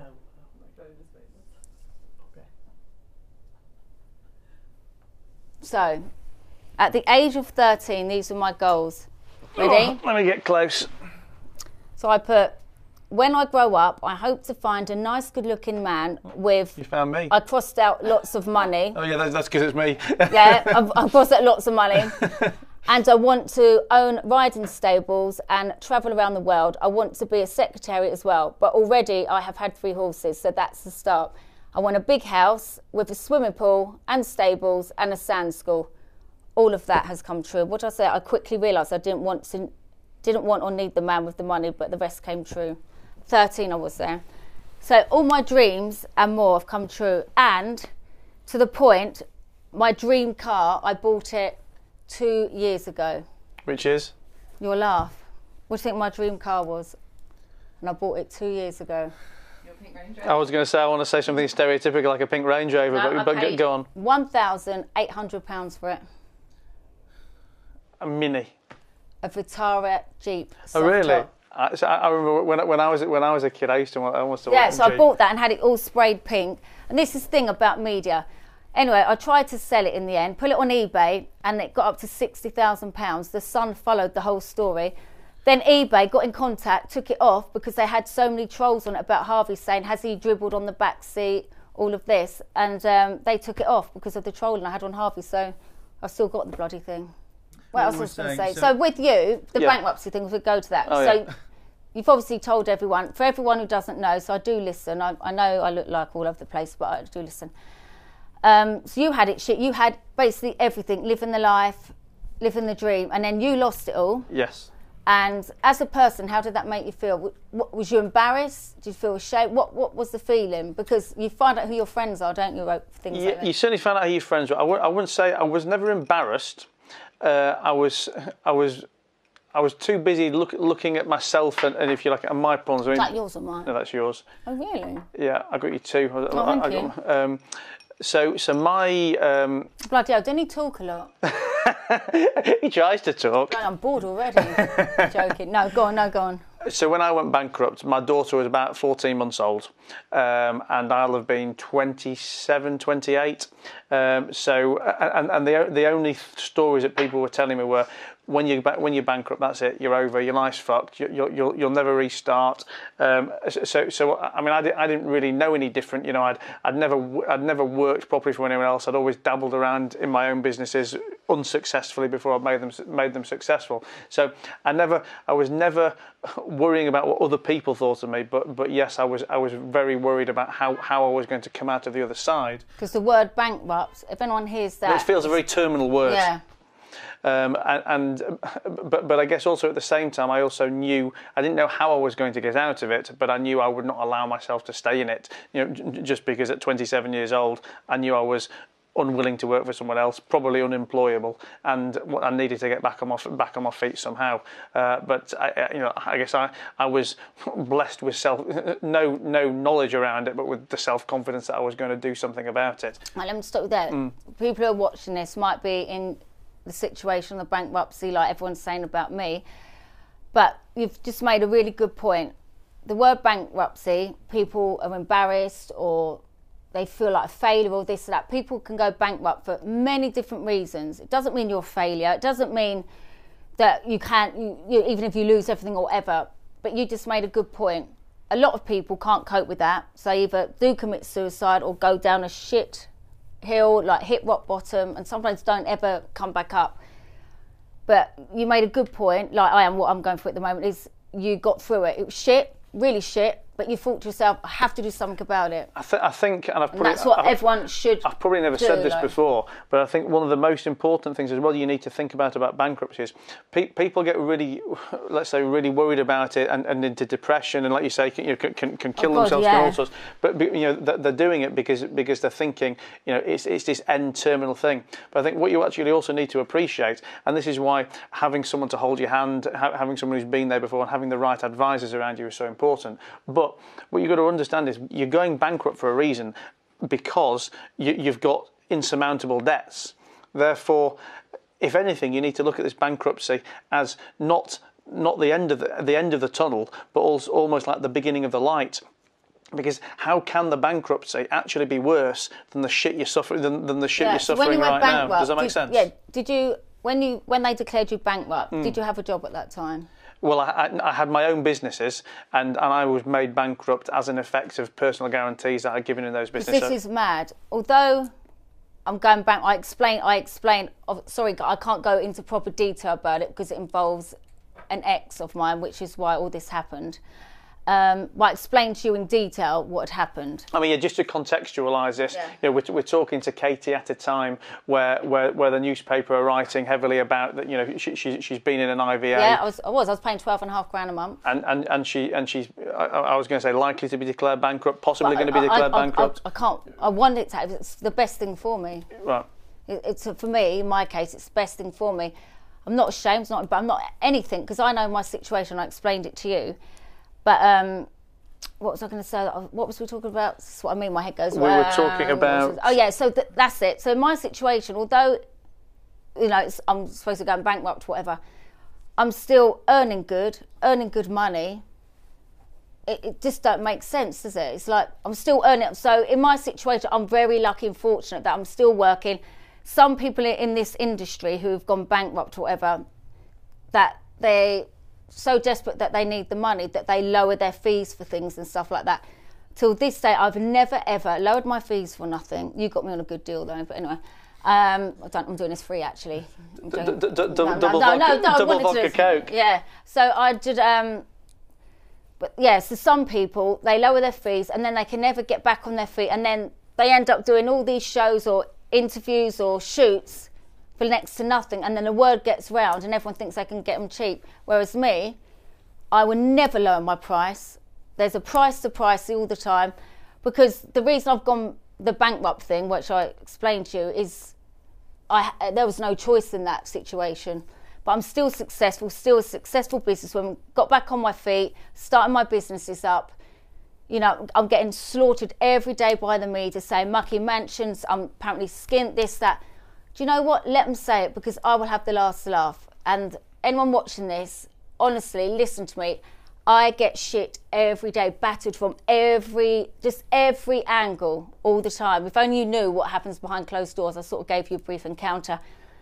So, at the age of thirteen, these are my goals. Ready? Oh, let me get close. So I put, when I grow up, I hope to find a nice, good-looking man with... You found me. I crossed out lots of money. Oh, yeah, that's because it's me. Yeah, I've, I've crossed out lots of money. And I want to own riding stables and travel around the world. I want to be a secretary as well. But already I have had three horses, so that's the start. I want a big house with a swimming pool and stables and a sand school. All of that has come true. What did I say? I quickly realised I didn't want to, didn't want or need the man with the money, but the rest came true. thirteen I was there. So all my dreams and more have come true. And to the point, my dream car, I bought it two years ago. Which is? You'll laugh. What do you think my dream car was? And I bought it two years ago. Your pink Range Rover? I was going to say, I want to say something stereotypical like a pink Range Rover, No, but, I but paid go on. one thousand eight hundred pounds for it. A Mini. A Vitara Jeep. Oh, really? Softail. I, so I remember when, when I was when I was a kid, I used to want, I almost Yeah, so I bought that and had it all sprayed pink. And this is the thing about media. Anyway, I tried to sell it in the end, put it on eBay, and it got up to sixty thousand pounds. The Sun followed the whole story. Then eBay got in contact, took it off because they had so many trolls on it about Harvey saying, has he dribbled on the back seat, all of this. And um, they took it off because of the trolling I had on Harvey. So I've still got the bloody thing. What else was I going to say? So, so with you, the yeah. bankruptcy thing, we'll go to that. Oh, so yeah. You've obviously told everyone. For everyone who doesn't know, so I do listen. I, I know I look like all over the place, but I do listen. Um, so you had it shit. You had basically everything, living the life, living the dream, and then you lost it all. Yes. And as a person, how did that make you feel? What, was you embarrassed? Did you feel ashamed? What What was the feeling? Because you find out who your friends are, don't you? Things yeah, like that. You certainly found out who your friends were. I, w- I wouldn't say I was never embarrassed. Uh, I was, I was, I was too busy look, looking at myself and, and, if you like, at my problems. I mean, is that yours or mine? No, that's yours. Oh, really? Yeah, I got you two. Oh, I, thank I you. got, um, so, so my. Um, Bloody hell! Didn't he talk a lot? He tries to talk. God, I'm bored already. Joking. No, go on. No, go on. So when I went bankrupt, my daughter was about fourteen months old, um, and I'll have been twenty-seven, twenty-eight. Um, so, and, and the the only stories that people were telling me were, when you when you're bankrupt, that's it, you're over, your life's fucked, you, you'll you'll you'll never restart. Um, so so I mean, I didn't I didn't really know any different. You know, I'd I'd never I'd never worked properly for anyone else. I'd always dabbled around in my own businesses unsuccessfully before I made them made them successful. So I never I was never worrying about what other people thought of me, but but yes, I was I was very worried about how, how I was going to come out of the other side. Because the word bankrupt, if anyone hears that, it feels a very terminal word. Yeah. Um, and, and but but I guess also at the same time, I also knew I didn't know how I was going to get out of it, but I knew I would not allow myself to stay in it. You know, j- just because at twenty-seven years old, I knew I was unwilling to work for someone else, probably unemployable, and I needed to get back on my back on my feet somehow. Uh, but I, you know, I guess I, I was blessed with self no no knowledge around it, but with the self confidence that I was going to do something about it. Right, let me stop you there. Mm. People who are watching this might be in the situation of bankruptcy, like everyone's saying about me, but you've just made a really good point. The word bankruptcy, people are embarrassed or they feel like a failure or this or that. People can go bankrupt for many different reasons. It doesn't mean you're a failure. It doesn't mean that you can't, you, you, even if you lose everything or whatever. But you just made a good point. A lot of people can't cope with that. So they either do commit suicide or go down a shit hill, like hit rock bottom, and sometimes don't ever come back up. But you made a good point, like I am, what I'm going through at the moment, is you got through it. It was shit, really shit. But you thought to yourself, I have to do something about it. I, th- I think, and I've probably, and that's what I've, everyone should I've probably never do, said this like. before, but I think one of the most important things as well you need to think about about bankruptcy is pe- people get really, let's say, really worried about it and, and into depression, and like you say, can, you know, can, can, can kill oh God, themselves, yeah. can all sorts. But you know, they're doing it because because they're thinking, you know, it's it's this end terminal thing. But I think what you actually also need to appreciate, and this is why having someone to hold your hand, ha- having someone who's been there before, and having the right advisors around you is so important. But what you've got to understand is you're going bankrupt for a reason, because you, you've got insurmountable debts. Therefore, if anything, you need to look at this bankruptcy as not not the end of the, the end of the tunnel, but also almost like the beginning of the light. Because how can the bankruptcy actually be worse than the shit you're suffering than, than the shit Yeah, you're so suffering when you right went now? Does that make did, sense? Yeah. Did you when you when they declared you bankrupt? Mm. Did you have a job at that time? Well, I, I, I had my own businesses, and, and I was made bankrupt as an effect of personal guarantees that I'd given in those businesses. This is mad. Although I'm going back, I explain. I explain. Oh, sorry, I can't go into proper detail about it because it involves an ex of mine, which is why all this happened. Um, well, I explained to you in detail what had happened. I mean, yeah, just to contextualise this, Yeah. you know, we're, we're talking to Katie at a time where, where, where the newspaper are writing heavily about that. You know, she, she, she's been in an I V A. Yeah, I was. I was. I was paying twelve and a half grand a month. And and, and she and she's. I, I was going to say likely to be declared bankrupt, possibly But going to be declared I, I, bankrupt. I, I can't. I want it to. It's the best thing for me. Right. It, it's for me. In my case, it's the best thing for me. I'm not ashamed. It's not. But I'm not anything because I know my situation. I explained it to you. But um. What was I going to say? What was we talking about? That's what I mean. My head goes. We were talking about. Oh yeah. So th- that's it. So in my situation, although you know it's, I'm supposed to go bankrupt, whatever, I'm still earning good, earning good money. It, it just don't make sense, does it? It's like I'm still earning. So in my situation, I'm very lucky and fortunate that I'm still working. Some people in this industry who've gone bankrupt, or whatever, that they. So desperate that they need the money that they lower their fees for things and stuff like that. Till this day, I've never ever lowered my fees for nothing. You got me on a good deal though, but anyway, um, I don't, I'm doing this free actually. Double vodka Coke. Yeah, so I did. Um, but yeah, so some people they lower their fees and then they can never get back on their feet, and then they end up doing all these shows or interviews or shoots for next to nothing, and then the word gets round and everyone thinks they can get them cheap. Whereas me, I would never lower my price. There's a price to price all the time, because the reason I've gone the bankrupt thing, which I explained to you, is I there was no choice in that situation. But I'm still successful, still a successful businesswoman, got back on my feet, starting my businesses up. You know, I'm getting slaughtered every day by the media saying mucky mansions, I'm apparently skint, this, that. Do you know what? Let them say it, because I will have the last laugh. And anyone watching this, honestly, listen to me. I get shit every day, battered from every, just every angle, all the time. If only you knew what happens behind closed doors. I sort of gave you a brief encounter.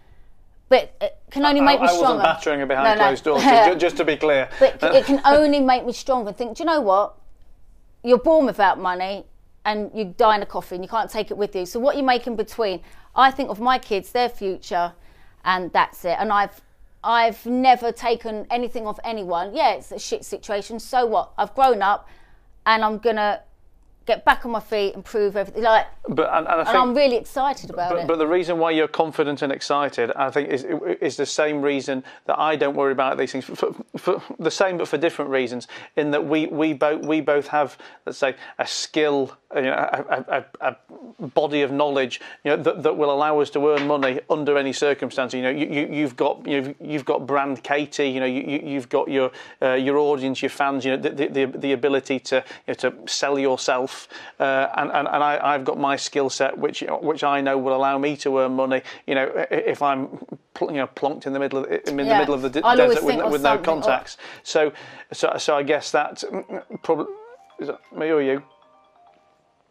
But it can only make I, me I stronger. wasn't battering her behind no, no. closed doors, just, just to be clear. But it can only make me stronger and think, do you know what? You're born without money and you die in a coffin. You can't take it with you. So what you make in between? I think of my kids, their future, and that's it. And I've I've never taken anything off anyone. Yeah, it's a shit situation. So what? I've grown up, and I'm gonna get back on my feet and prove everything. Like, but and, and, I and think, I'm really excited about but, it. But the reason why you're confident and excited, I think, is is the same reason that I don't worry about these things. For, for, for the same, but for different reasons. In that we we both we both have, let's say, a skill, you know, a, a, a body of knowledge, you know, that, that will allow us to earn money under any circumstance. You know, you, you you've got you've you've got brand Katie. You know, you you've got your uh, your audience, your fans. You know, the the, the ability to you know, to sell yourself. Uh, and and, and I, I've got my skill set, which which I know will allow me to earn money. You know, if I'm you know plonked in the middle of in yeah. the middle of the d- desert with, with no contacts. Or... So so so I guess that probably is that me or you?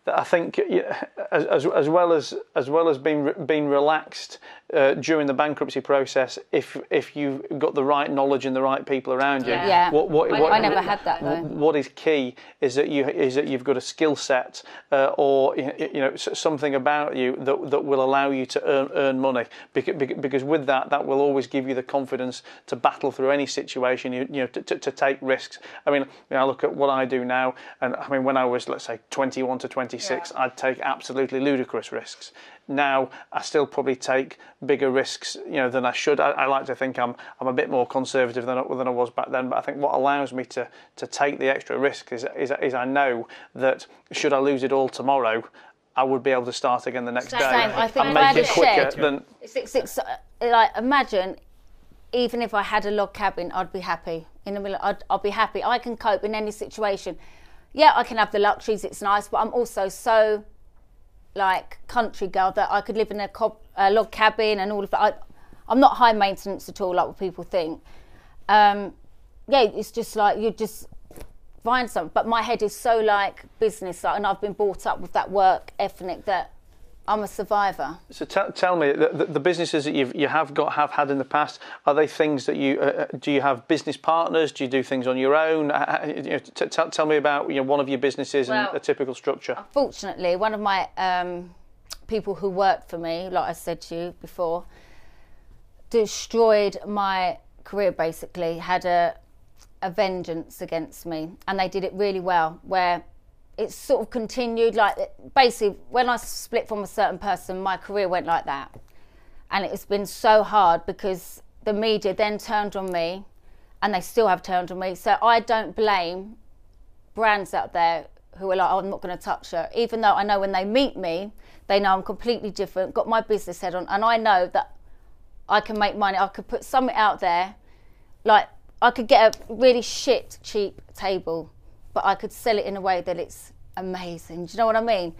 that I think as, as as well as as well as being being relaxed uh, during the bankruptcy process, if if you've got the right knowledge and the right people around you, yeah. yeah. What, what, I, what, I never had that though. What is key is that you is that you've got a skill set uh, or you know something about you that that will allow you to earn earn money, because because with that that will always give you the confidence to battle through any situation. You, you know to, to, to take risks. I mean, you know, I look at what I do now, and I mean when I was, let's say, twenty-one to twenty-six, yeah. I'd take absolutely ludicrous risks. Now I still probably take bigger risks, you know, than I should. I, I like to think I'm I'm a bit more conservative than than I was back then. But I think what allows me to to take the extra risk is is, is I know that should I lose it all tomorrow, I would be able to start again the next Same. day I think and make it quicker than. It's, it's, it's, like imagine, even if I had a log cabin, I'd be happy. In the middle, I'd, I'd be happy. I can cope in any situation. Yeah, I can have the luxuries. It's nice, but I'm also so. Like country girl that I could live in a, cob, a log cabin and all of that. I, I'm not high maintenance at all, like what people think. Um, yeah, it's just like you just find something. But my head is so like business, like, and I've been brought up with that work ethic that I'm a survivor. So t- tell me, the, the businesses that you've, you have got, have had in the past, are they things that you, uh, do you have business partners? Do you do things on your own? Uh, you know, t- t- tell me about you know, one of your businesses well, and a typical structure. Unfortunately, one of my um, people who worked for me, like I said to you before, destroyed my career basically, had a, a vengeance against me, and they did it really well, where it's sort of continued, like basically when I split from a certain person, my career went like that. And it's been so hard because the media then turned on me, and they still have turned on me. So I don't blame brands out there who are like, oh, I'm not going to touch her. Even though I know when they meet me, they know I'm completely different, got my business head on, and I know that I can make money. I could put something out there, like I could get a really shit, cheap table, but I could sell it in a way that it's amazing. Do you know what I mean?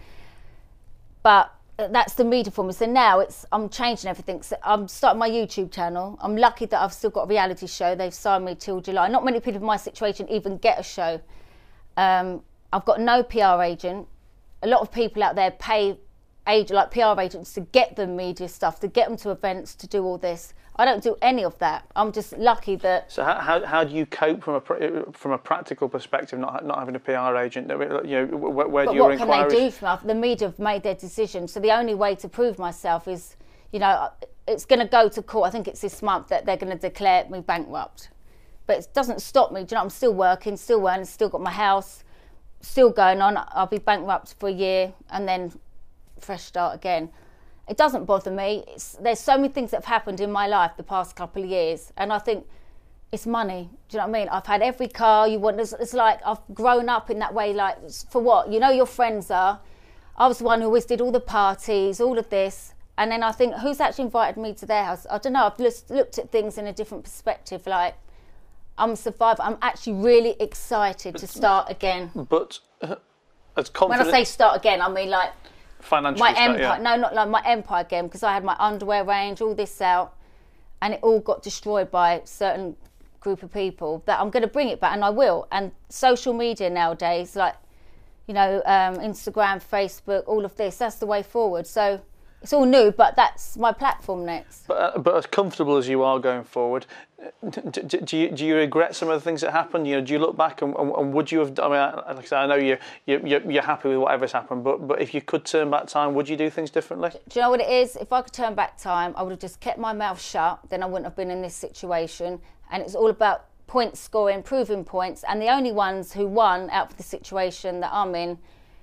But that's the media for me. So now it's I'm changing everything. So I'm starting my YouTube channel. I'm lucky that I've still got a reality show. They've signed me till July. Not many people in my situation even get a show. Um, I've got no P R agent. A lot of people out there pay age like P R agents to get them media stuff, to get them to events, to do all this. I don't do any of that. I'm just lucky that. So how how, how do you cope from a from a practical perspective, not not having a P R agent? You know, where, where but do your what can inquiries? they do from us? The media have made their decision. So the only way to prove myself is, you know, it's going to go to court. I think it's this month that they're going to declare me bankrupt. But it doesn't stop me. Do you know, I'm still working, still earning, still got my house, still going on. I'll be bankrupt for a year and then fresh start again. It doesn't bother me. It's, there's so many things that have happened in my life the past couple of years, and I think it's money. Do you know what I mean? I've had every car you want. It's, it's like I've grown up in that way. Like, for what? You know, your friends are. I was the one who always did all the parties, all of this, and then I think, who's actually invited me to their house? I don't know. I've just looked at things in a different perspective. Like, I'm a survivor. I'm actually really excited but, to start again. But uh, as confident. When I say start again, I mean like. Financially my start, empire, yeah. no, not like my empire again, because I had my underwear range, all this out, and it all got destroyed by a certain group of people. That I'm going to bring it back, and I will. And social media nowadays, like, you know, um, Instagram, Facebook, all of this, that's the way forward. So it's all new, but that's my platform next. But, uh, but as comfortable as you are going forward, do, do, do you do you regret some of the things that happened? You know, do you look back and, and, and would you have? I mean, like I said, I know you you you're happy with whatever's happened, but but if you could turn back time, would you do things differently? Do you know what it is? If I could turn back time, I would have just kept my mouth shut. Then I wouldn't have been in this situation. And it's all about point scoring, proving points, and the only ones who won out of the situation that I'm in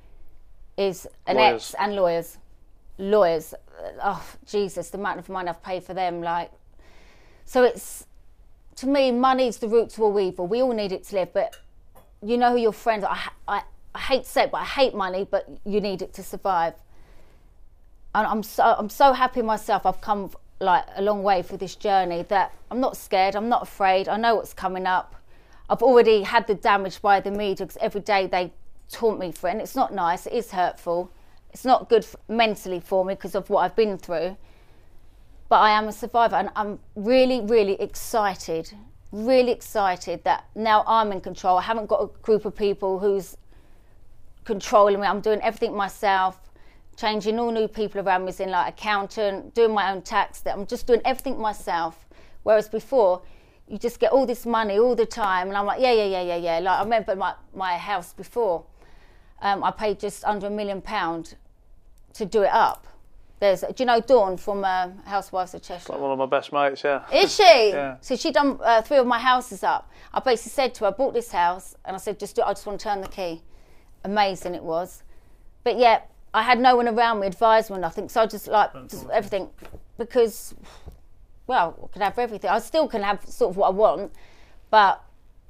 is an lawyers. ex and lawyers. Lawyers, oh Jesus, the amount of money I've paid for them, like, so it's, to me, money's the root to all evil. We all need it to live, but you know who your friends are. I, I, I hate to say it, but I hate money, but you need it to survive. And I'm so I'm so happy myself. I've come like a long way through this journey that I'm not scared. I'm not afraid. I know what's coming up. I've already had the damage by the media because every day they taunt me for it, and it's not nice. It is hurtful. It's not good mentally for me because of what I've been through. But I am a survivor, and I'm really, really excited, really excited that now I'm in control. I haven't got a group of people who's controlling me. I'm doing everything myself, changing all new people around me, as in like accountant, doing my own tax. That I'm just doing everything myself. Whereas before, you just get all this money all the time, and I'm like, yeah, yeah, yeah, yeah, yeah. Like I remember my my house before, um, I paid just under a million pound to do it up. There's, do you know Dawn from uh, Housewives of Cheshire? Like one of my best mates, yeah. Is she? Yeah. So she done uh, three of my houses up. I basically said to her, I bought this house, and I said, just do it, I just want to turn the key. Amazing it was. But yeah, I had no one around me, advising me nothing, so I just like, just everything, because, well, I could have everything. I still can have sort of what I want, but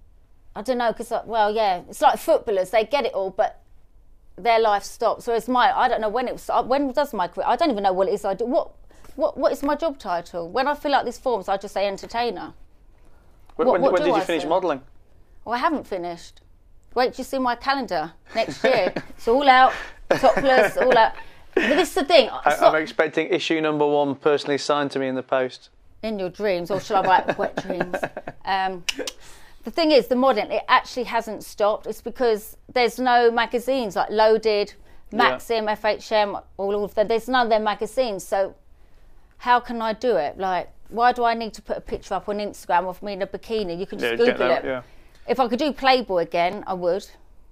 I don't know, because, well, yeah, it's like footballers, they get it all, but their life stops. Whereas my, I don't know when it was, when does my career, I don't even know what it is I do. What what what is my job title? When I fill out these forms, I just say entertainer. When, what, when, what when did you I finish say? modelling? Well, I haven't finished. Wait till you see my calendar next year. It's all out, topless, all out. But this is the thing. I, not, I'm expecting issue number one personally signed to me in the post. In your dreams, or shall I write wet dreams? Um, The thing is, the modelling, it actually hasn't stopped. It's because there's no magazines like Loaded, Maxim, yeah. F H M, all of them. There's none of their magazines. So how can I do it? Like, why do I need to put a picture up on Instagram of me in a bikini? You can just yeah, Google that, it. Yeah. If I could do Playboy again, I would.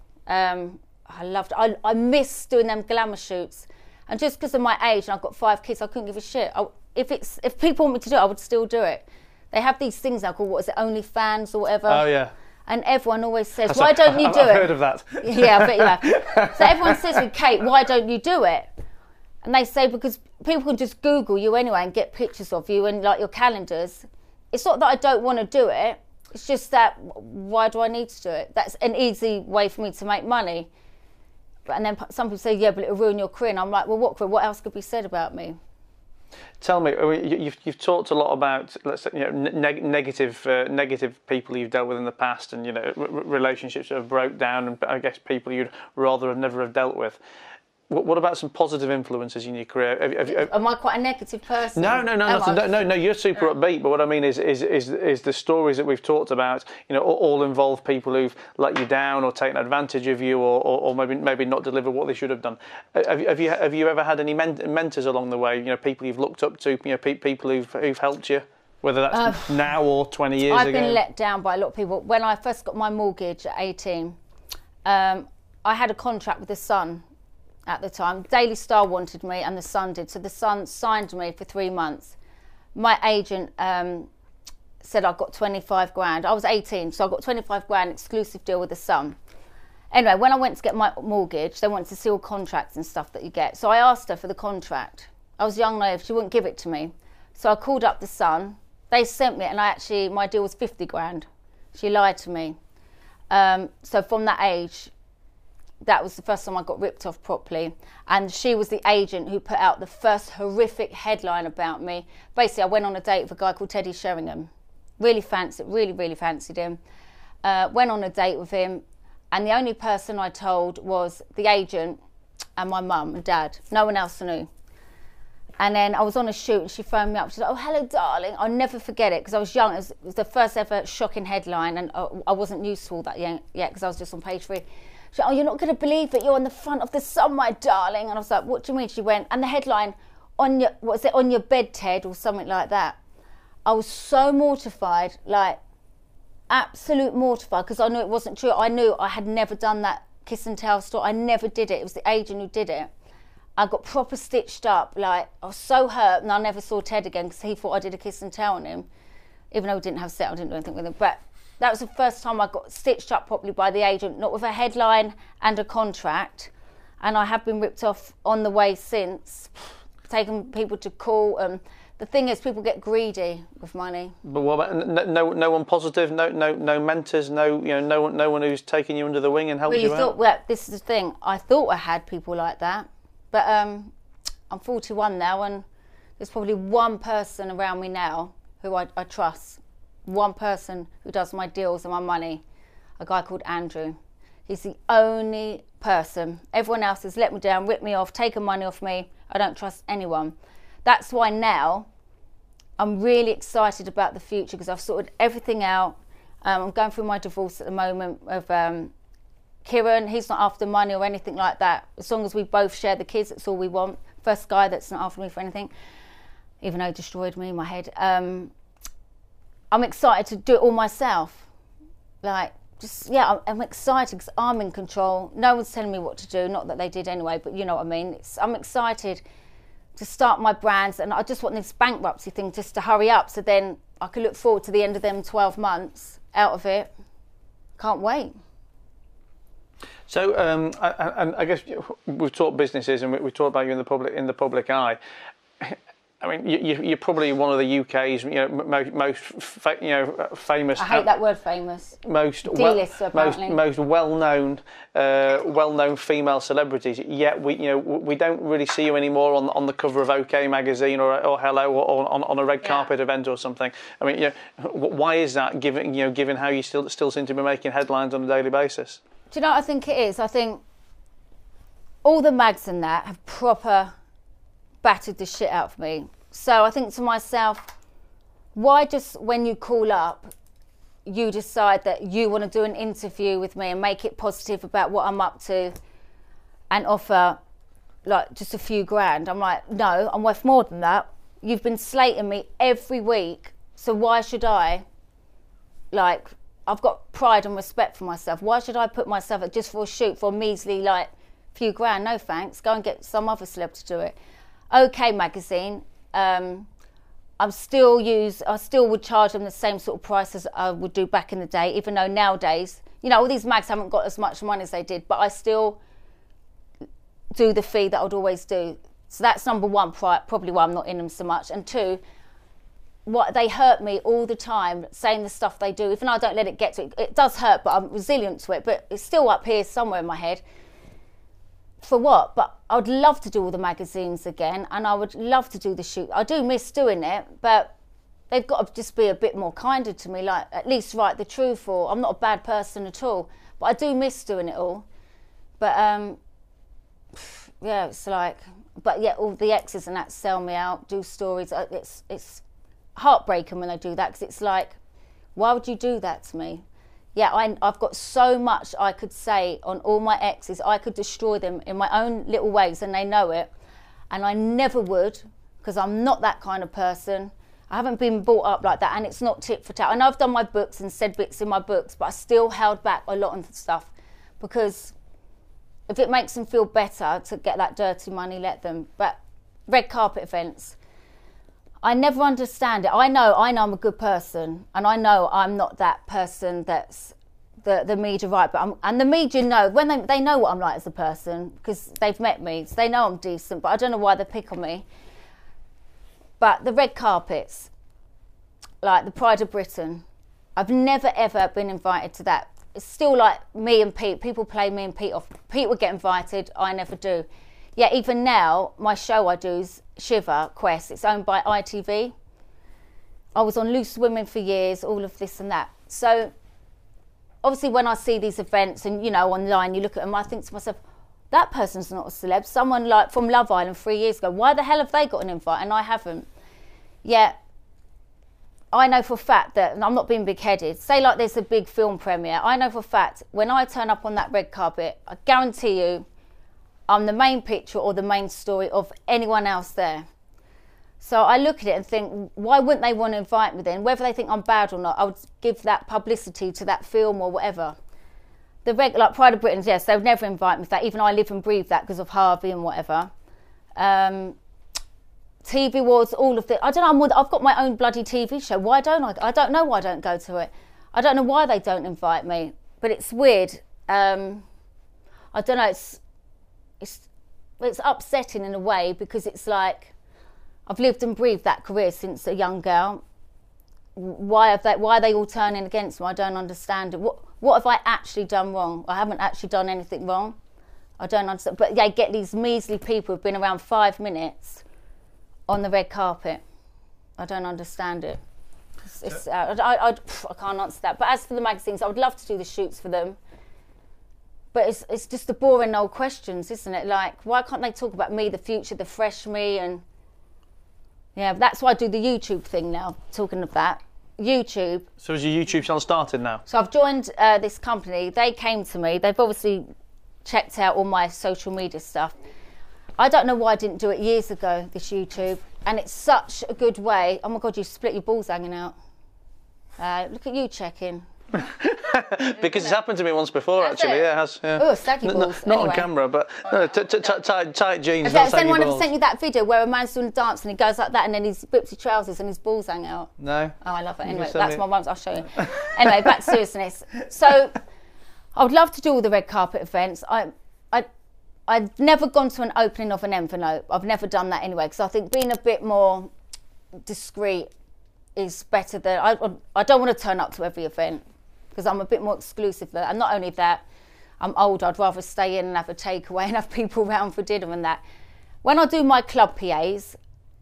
Um, I loved I, I miss doing them glamour shoots. And just because of my age and I've got five kids, I couldn't give a shit. I, if, it's, if people want me to do it, I would still do it. They have these things now called, what is it, OnlyFans or whatever. Oh, yeah. And everyone always says, That's why a, don't you I've, do I've it? I've heard of that. Yeah, I bet you have. So everyone says to me, Kate, why don't you do it? And they say, because people can just Google you anyway and get pictures of you and like your calendars. It's not that I don't want to do it. It's just that, why do I need to do it? That's an easy way for me to make money. And then some people say, yeah, but it'll ruin your career. And I'm like, well, what career? What else could be said about me? Tell me, you've you've talked a lot about, let's say, you know, neg- negative uh, negative people you've dealt with in the past, and you know, r- relationships that have broke down, and I guess people you'd rather have never have dealt with. What, what about some positive influences in your career? Have, have, have, Am I quite a negative person? No, no, no, nothing, no, no, no. You're super yeah. upbeat. But what I mean is, is, is, is the stories that we've talked about. You know, all, all involve people who've let you down or taken advantage of you, or, or, or maybe maybe not delivered what they should have done. Have, have you have you ever had any men- mentors along the way? You know, people you've looked up to. You know, pe- people who've who've helped you, whether that's uh, now or twenty years I've ago. I've been let down by a lot of people. When I first got my mortgage at eighteen, um, I had a contract with the Sun. At the time, Daily Star wanted me and the Sun did, so the Sun signed me for three months. My agent um, said I got twenty-five grand. I was eighteen, so I got twenty-five grand exclusive deal with the Sun. Anyway, when I went to get my mortgage, they wanted to see all contracts and stuff that you get. So I asked her for the contract. I was young, naive, she wouldn't give it to me. So I called up the Sun. They sent me it, and I actually, my deal was fifty grand. She lied to me. Um, so from that age, that was the first time I got ripped off properly. And she was the agent who put out the first horrific headline about me. Basically, I went on a date with a guy called Teddy Sheringham. Really fancied, really, really fancied him. Uh, went on a date with him, and the only person I told was the agent and my mum and dad. No one else knew. And then I was on a shoot and she phoned me up. She's like, oh, hello, darling. I'll never forget it because I was young. It was, it was the first ever shocking headline, and I, I wasn't used to all that yet because I was just on page three. She went, oh, you're not going to believe it. You're on the front of the Sun, my darling. And I was like, what do you mean? She went, and the headline, on your, what was it, on your bed, Ted, or something like that. I was so mortified, like absolute mortified, because I knew it wasn't true. I knew I had never done that kiss and tell story. I never did it. It was the agent who did it. I got proper stitched up. Like, I was so hurt, and I never saw Ted again because he thought I did a kiss and tell on him, even though we didn't have sex. I didn't do anything with him. But that was the first time I got stitched up properly by the agent, not with a headline and a contract. And I have been ripped off on the way since, taking people to court. Um, the thing is, people get greedy with money. But what about no, no, no one positive, no, no, no mentors, no, you know, no one, no one who's taking you under the wing and helped well, you you thought, out. Well, this is the thing. I thought I had people like that, but um, I'm forty-one now, and there's probably one person around me now who I, I trust. One person who does my deals and my money, a guy called Andrew. He's the only person. Everyone else has let me down, ripped me off, taken money off me. I don't trust anyone. That's why now I'm really excited about the future because I've sorted everything out. Um, I'm going through my divorce at the moment of um, Kieran, he's not after money or anything like that. As long as we both share the kids, that's all we want. First guy that's not after me for anything, even though he destroyed me in my head. Um, I'm excited to do it all myself. Like, just, yeah, I'm, I'm excited because I'm in control. No one's telling me what to do, not that they did anyway, but you know what I mean. It's, I'm excited to start my brands, and I just want this bankruptcy thing just to hurry up so then I can look forward to the end of them twelve months out of it. Can't wait. So, um, and I, I guess we've talked businesses and we, we talked about you in the public in the public eye. I mean, you, you're probably one of the U K's, you know, most, most fa- you know, famous. I hate that word, famous. Most D-list, well, apparently. most most well-known, uh, well-known female celebrities. Yet we, you know, we don't really see you anymore on on the cover of OK magazine or or Hello or on, on a red carpet yeah. event or something. I mean, you know, why is that? Given you know, given how you still still seem to be making headlines on a daily basis. Do you know what I think it is? I think all the mags and that have proper battered the shit out of me. So I think to myself, why just when you call up, you decide that you want to do an interview with me and make it positive about what I'm up to and offer like just a few grand? I'm like, no, I'm worth more than that. You've been slating me every week, so why should I, like, I've got pride and respect for myself. Why should I put myself at just for a shoot for a measly, like, few grand? No thanks. Go and get some other celeb to do it. OK magazine. Um, I'm still use. I still would charge them the same sort of price as I would do back in the day, even though nowadays, you know, all these mags haven't got as much money as they did, but I still do the fee that I would always do. So that's number one, probably why I'm not in them so much. And two, what they hurt me all the time, saying the stuff they do, even though I don't let it get to it. It does hurt, but I'm resilient to it. But it's still up here somewhere in my head. For what? But I would love to do all the magazines again, and I would love to do the shoot. I do miss doing it, but they've got to just be a bit more kinder to me, like at least write the truth, or I'm not a bad person at all. But I do miss doing it all. But um, yeah, it's like, but yeah, all the exes and that sell me out, do stories. It's it's heartbreaking when they do that, because it's like, why would you do that to me? Yeah, I, I've got so much I could say on all my exes. I could destroy them in my own little ways, and they know it. And I never would, because I'm not that kind of person. I haven't been brought up like that, and it's not tit for tat. I know I've done my books and said bits in my books, but I still held back a lot of stuff, because if it makes them feel better to get that dirty money, let them. But red carpet events, I never understand it. I know, I know I'm a good person, and I know I'm not that person that's the the media right. But I'm, and the media know when they they know what I'm like as a person, because they've met me, so they know I'm decent. But I don't know why they pick on me. But the red carpets, like the Pride of Britain, I've never ever been invited to that. It's still like me and Pete. People play me and Pete off. Pete would get invited. I never do. Yeah, even now, my show I do is Shiver Quest. It's owned by I T V. I was on Loose Women for years, all of this and that. So, obviously, when I see these events and, you know, online, you look at them, I think to myself, that person's not a celeb. Someone like from Love Island three years ago, why the hell have they got an invite and I haven't? Yeah, I know for a fact that, and I'm not being big-headed, say like there's a big film premiere, I know for a fact, when I turn up on that red carpet, I guarantee you, I'm the main picture or the main story of anyone else there. So I look at it and think, why wouldn't they want to invite me then? Whether they think I'm bad or not, I would give that publicity to that film or whatever. The reg- like Pride of Britain, yes, they would never invite me for that, even though I live and breathe that because of Harvey and whatever. Um, T V Awards, all of the, I don't know, I'm, I've got my own bloody T V show. Why don't I? I don't know why I don't go to it. I don't know why they don't invite me, but it's weird. Um, I don't know, it's, It's it's upsetting in a way, because it's like I've lived and breathed that career since a young girl. Why have they? Why are they all turning against me? I don't understand it. What what have I actually done wrong? I haven't actually done anything wrong. I don't understand. But they get these measly people who've been around five minutes on the red carpet. I don't understand it. It's, it's, uh, I, I, I can't answer that. But as for the magazines, I would love to do the shoots for them. But it's it's just the boring old questions, isn't it? Like, why can't they talk about me, the future, the fresh me? And yeah, that's why I do the YouTube thing now, talking of that. YouTube. So is your YouTube channel started now? So I've joined uh, this company. They came to me. They've obviously checked out all my social media stuff. I don't know why I didn't do it years ago, this YouTube. And it's such a good way. Oh my God, you split your balls hanging out. Uh, look at you checking. Because it's happened to me once before, That's actually. it? Yeah, it has. Yeah. Oh, saggy N- balls. Not anyway. on camera, but no, t- t- t- tight, tight jeans. Okay, not has saggy anyone ever balls. sent you that video where a man's doing a dance and he goes like that and then he whips his trousers and his balls hang out? No. Oh, I love it. Anyway, just send that's me- my mum's. I'll show you. Anyway, back to seriousness. So, I would love to do all the red carpet events. I, I, I've never gone to an opening of an envelope. I've never done that anyway because I think being a bit more discreet is better than. I, I don't want to turn up to every event because I'm a bit more exclusive than that. And not only that, I'm old. I'd rather stay in and have a takeaway and have people around for dinner and that. When I do my club P As,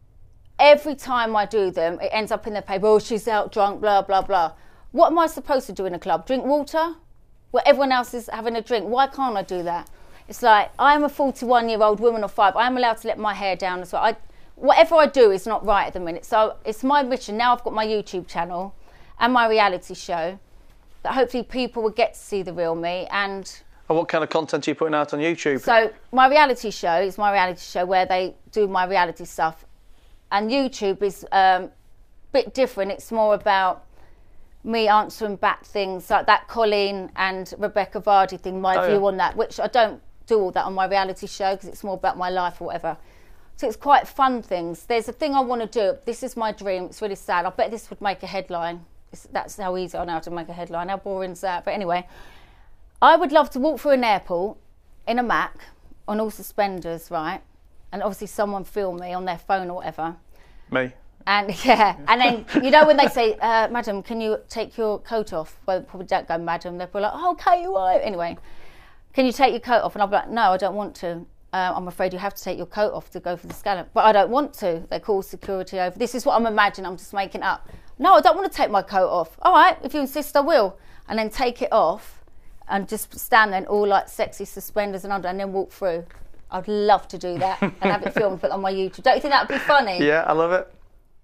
every time I do them, it ends up in the paper, oh, she's out drunk, blah, blah, blah. What am I supposed to do in a club? Drink water? Well, everyone else is having a drink. Why can't I do that? It's like, I'm a forty-one-year-old woman of five. I'm allowed to let my hair down as well. I, whatever I do is not right at the minute. So it's my mission. Now I've got my YouTube channel and my reality show that hopefully people will get to see the real me. And And what kind of content are you putting out on YouTube? so my reality show is my reality show where they do my reality stuff. And YouTube is um, a bit different. It's more about me answering back things like that Colleen and Rebecca Vardy thing, my Oh, view yeah. on that, which I don't do all that on my reality show because it's more about my life or whatever. So it's quite fun things. There's a thing I want to do. This is my dream. It's really sad. I bet this would make a headline. It's, that's how easy I know how to make a headline. How boring is that? But anyway, I would love to walk through an airport in a Mac on all suspenders, right? And obviously someone film me on their phone or whatever. Me. And yeah, and then, you know, when they say, uh, madam, can you take your coat off? Well, they probably don't go, madam. They're probably like, oh, okay, you are. Anyway, can you take your coat off? And I'll be like, no, I don't want to. Uh, I'm afraid you have to take your coat off to go for the scanner. But I don't want to. They call security over. This is what I'm imagining. I'm just making up. No, I don't want to take my coat off. All right, if you insist, I will. And then take it off and just stand there in all like sexy suspenders and under and then walk through. I'd love to do that and have it filmed, put it on my YouTube. Don't you think that would be funny? Yeah, I love it.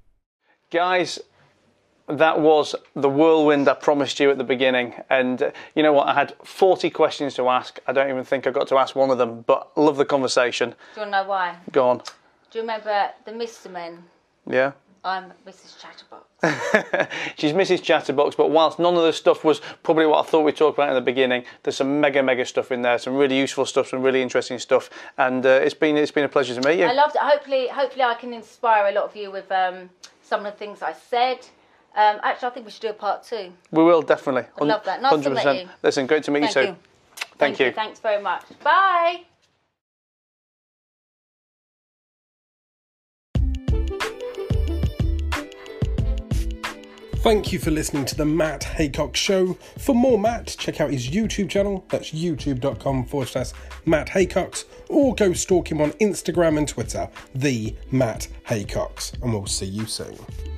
Guys, that was the whirlwind I promised you at the beginning. And uh, you know what? I had forty questions to ask. I don't even think I got to ask one of them, but love the conversation. Do you want to know why? Go on. Do you remember the Mister Men? Yeah? I'm Missus Chatterbox. She's Missus Chatterbox, but whilst none of the stuff was probably what I thought we'd talk about in the beginning, there's some mega, mega stuff in there, some really useful stuff, some really interesting stuff, and uh, it's been it's been a pleasure to meet you. I loved it. Hopefully, hopefully I can inspire a lot of you with um, some of the things I said. Um, actually, I think we should do a part two. We will, definitely. I love that. Nice to meet you. Listen, great to meet Thank you you. too. Thank, Thank you. Thanks very much. Bye. Thank you for listening to the Matt Haycock Show. For more Matt, check out his YouTube channel. That's youtube.com forward slash Matt Haycocks. Or go stalk him on Instagram and Twitter, the Matt Haycocks. And we'll see you soon.